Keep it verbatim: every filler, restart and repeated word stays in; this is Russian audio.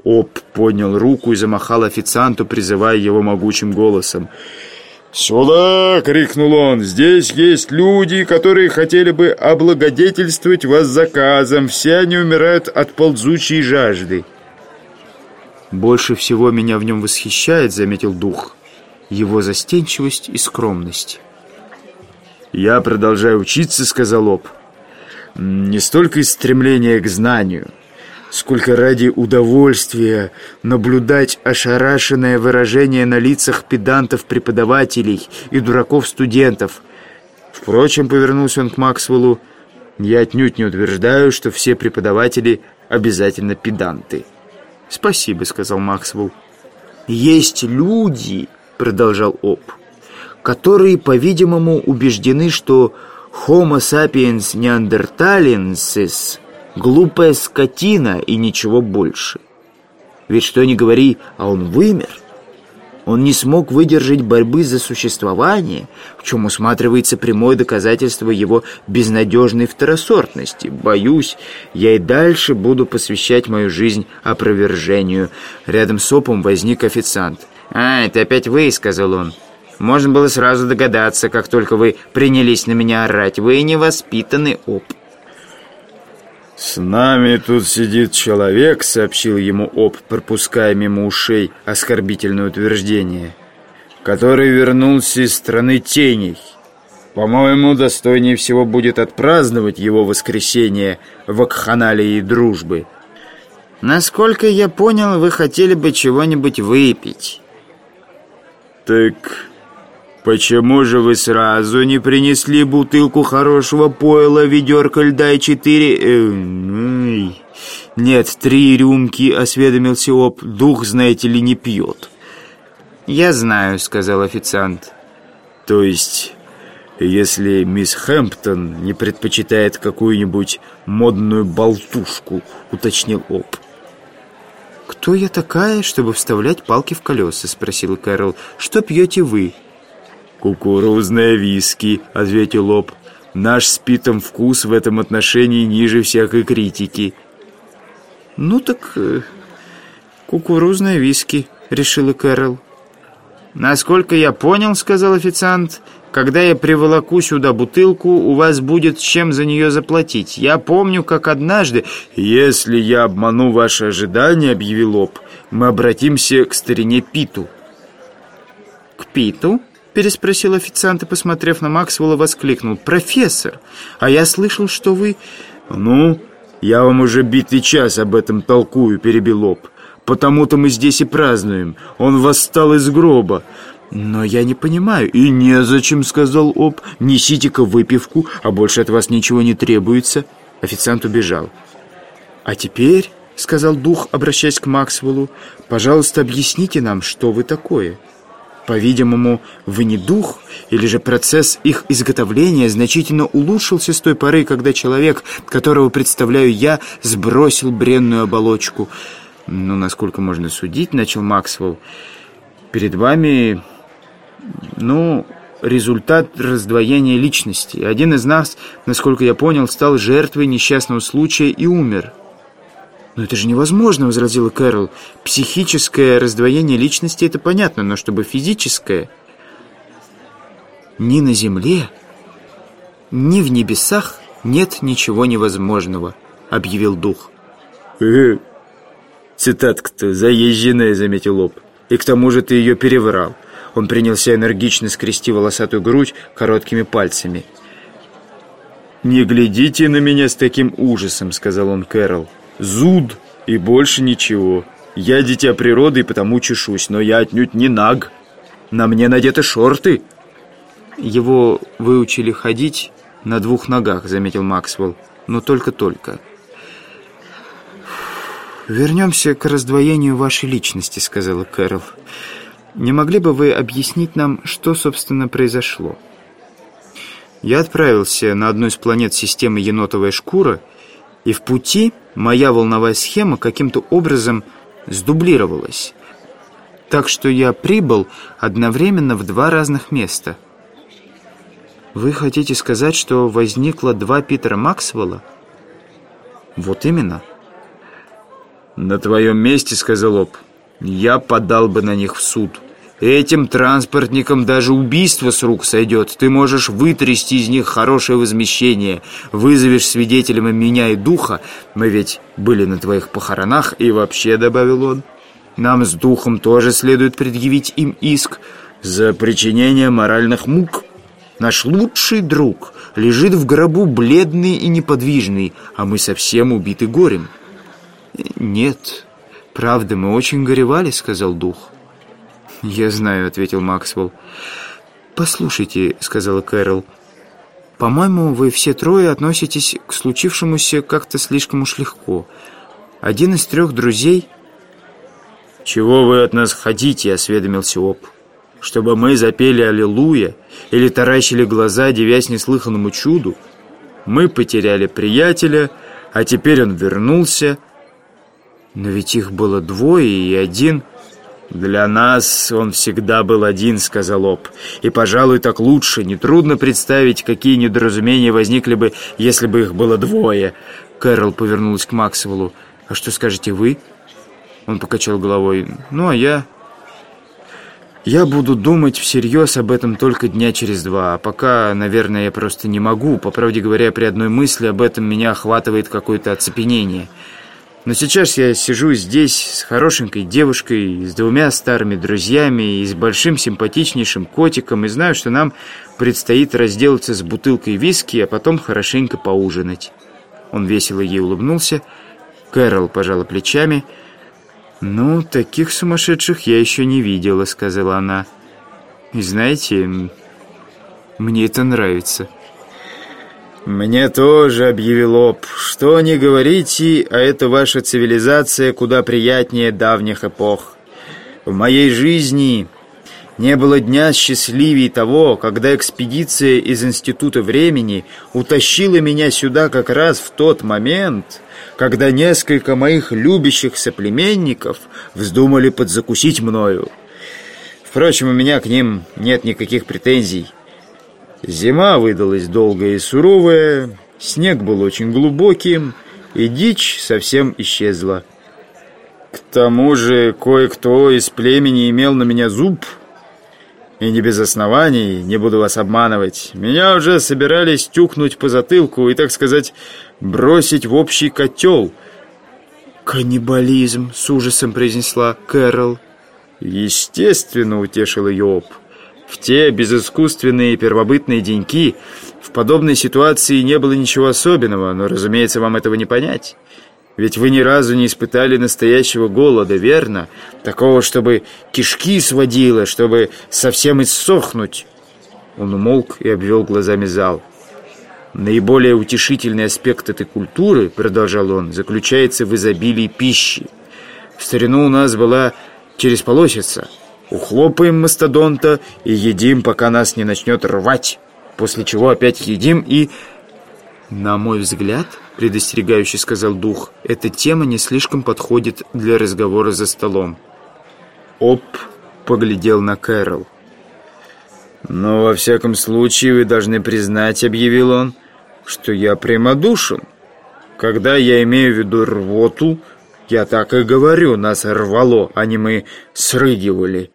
Об поднял руку и замахал официанту, призывая его могучим голосом. «Сюда!» — крикнул он. «Здесь есть люди, которые хотели бы облагодетельствовать вас заказом. Все они умирают от ползучей жажды». «Больше всего меня в нем восхищает, — заметил дух, — его застенчивость и скромность». «Я продолжаю учиться, — сказал Об, — не столько из стремления к знанию, сколько ради удовольствия наблюдать ошарашенное выражение на лицах педантов-преподавателей и дураков-студентов. Впрочем, — повернулся он к Максвеллу, — я отнюдь не утверждаю, что все преподаватели обязательно педанты». «Спасибо, — сказал Максвелл. «Есть люди, — продолжал Об, — которые, по-видимому, убеждены, что Homo sapiens neanderthalensis — глупая скотина и ничего больше. Ведь что ни говори, а он вымер. Он не смог выдержать борьбы за существование, в чем усматривается прямое доказательство его безнадежной второсортности. Боюсь, я и дальше буду посвящать мою жизнь опровержению». Рядом с Опом возник официант. «А, это опять вы, — сказал он. Можно было сразу догадаться, как только вы принялись на меня орать. Вы невоспитанный, Об». «С нами тут сидит человек, — сообщил ему Об, пропуская мимо ушей оскорбительное утверждение, — который вернулся из страны теней. По-моему, достойнее всего будет отпраздновать его воскресение вакханалии и дружбы». «Насколько я понял, вы хотели бы чего-нибудь выпить». «Так почему же вы сразу не принесли бутылку хорошего пойла, ведерко льда и четыре... Э, нет, три рюмки?» — осведомился Об. «Дух, знаете ли, не пьет». «Я знаю, — сказал официант». «То есть, если мисс Хэмптон не предпочитает какую-нибудь модную болтушку?» — уточнил Об. «Кто я такая, чтобы вставлять палки в колеса?» — спросил Кэрол. «Что пьете вы?» «Кукурузное виски», — ответил Об. «Наш с Питом вкус в этом отношении ниже всякой критики». «Ну так э, кукурузное виски», — решила Кэрол. «Насколько я понял, — сказал официант, — когда я приволоку сюда бутылку, у вас будет чем за нее заплатить. Я помню, как однажды...» «Если я обману ваши ожидания, — объявил Об, — мы обратимся к старине Питу». «К Питу?» — переспросил официант и, посмотрев на Максвелла, воскликнул. «Профессор, а я слышал, что вы...» «Ну, я вам уже битый час об этом толкую, — перебил Об. — Потому-то мы здесь и празднуем. Он восстал из гроба». «Но я не понимаю». «И незачем, — сказал Об. — Несите-ка выпивку, а больше от вас ничего не требуется». Официант убежал. «А теперь, — сказал дух, обращаясь к Максвеллу, — пожалуйста, объясните нам, что вы такое. По-видимому, вы не дух, или же процесс их изготовления значительно улучшился с той поры, когда человек, которого представляю я, сбросил бренную оболочку». «Ну, насколько можно судить, — начал Максвелл, — перед вами, ну, результат раздвоения личности. Один из нас, насколько я понял, стал жертвой несчастного случая и умер». «Но это же невозможно, — возразила Кэрол. Психическое раздвоение личности — это понятно, но чтобы физическое...» «Ни на земле, ни в небесах нет ничего невозможного, — объявил дух». «Э-э, цитатка-то заезженная, — заметил Об. — И к тому же ты ее переврал». Он принялся энергично скрести волосатую грудь короткими пальцами. «Не глядите на меня с таким ужасом, — сказал он Кэрол. — Зуд и больше ничего. Я дитя природы и потому чешусь, но я отнюдь не наг. На мне надеты шорты». «Его выучили ходить на двух ногах, — заметил Максвелл, — но только-только». «Вернемся к раздвоению вашей личности, — сказала Кэрол. Не могли бы вы объяснить нам, что, собственно, произошло?» «Я отправился на одну из планет системы енотовая шкура, и в пути моя волновая схема каким-то образом сдублировалась. Так что я прибыл одновременно в два разных места». «Вы хотите сказать, что возникло два Питера Максвелла?» «Вот именно». «На твоем месте, — сказал Об, — я подал бы на них в суд. Этим транспортникам даже убийство с рук сойдет. Ты можешь вытрясти из них хорошее возмещение. Вызовешь свидетелями меня и Духа. Мы ведь были на твоих похоронах. И вообще, — добавил он, — нам с Духом тоже следует предъявить им иск за причинение моральных мук. Наш лучший друг лежит в гробу бледный и неподвижный, а мы совсем убиты горем». «Нет, правда, мы очень горевали, — сказал Дух». «Я знаю, — ответил Максвелл. «Послушайте, — сказала Кэрол, — по-моему, вы все трое относитесь к случившемуся как-то слишком уж легко. Один из трех друзей...» «Чего вы от нас хотите? — осведомился Об. Чтобы мы запели «Аллилуйя» или таращили глаза, дивясь неслыханному чуду? Мы потеряли приятеля, а теперь он вернулся. Но ведь их было двое, и один...» «Для нас он всегда был один, — сказал Об. И, пожалуй, так лучше. Нетрудно представить, какие недоразумения возникли бы, если бы их было двое». Кэрол повернулась к Максвеллу. «А что скажете вы?» Он покачал головой. «Ну, а я... Я буду думать всерьез об этом только дня через два. А пока, наверное, я просто не могу. По правде говоря, при одной мысли об этом меня охватывает какое-то оцепенение. Но сейчас я сижу здесь с хорошенькой девушкой, с двумя старыми друзьями и с большим симпатичнейшим котиком, и знаю, что нам предстоит разделаться с бутылкой виски, а потом хорошенько поужинать». Он весело ей улыбнулся. Кэрол пожала плечами. «Ну, таких сумасшедших я еще не видела, — сказала она. И знаете, мне это нравится». «Мне тоже, — объявил Об, — что не говорите, а это ваша цивилизация куда приятнее давних эпох. В моей жизни не было дня счастливее того, когда экспедиция из Института времени утащила меня сюда как раз в тот момент, когда несколько моих любящих соплеменников вздумали подзакусить мною. Впрочем, у меня к ним нет никаких претензий. Зима выдалась долгая и суровая, снег был очень глубоким, и дичь совсем исчезла. К тому же кое-кто из племени имел на меня зуб, и не без оснований, не буду вас обманывать. Меня уже собирались тюкнуть по затылку и, так сказать, бросить в общий котел». «Каннибализм!» — с ужасом произнесла Кэрол. «Естественно, — утешил ее Об. В те безыскусственные первобытные деньки в подобной ситуации не было ничего особенного, но, разумеется, вам этого не понять. Ведь вы ни разу не испытали настоящего голода, верно? Такого, чтобы кишки сводило, чтобы совсем иссохнуть». Он умолк и обвел глазами зал. «Наиболее утешительный аспект этой культуры, — продолжал он, — заключается в изобилии пищи. В старину у нас была чересполосица. Ухлопаем мастодонта и едим, пока нас не начнет рвать, после чего опять едим и...» «На мой взгляд, — предостерегающе сказал Дух, — эта тема не слишком подходит для разговора за столом». Об поглядел на Кэрол. «Но во всяком случае вы должны признать, — объявил он, — что я прямодушен. Когда я имею в виду рвоту, я так и говорю, нас рвало, а не мы срыгивали.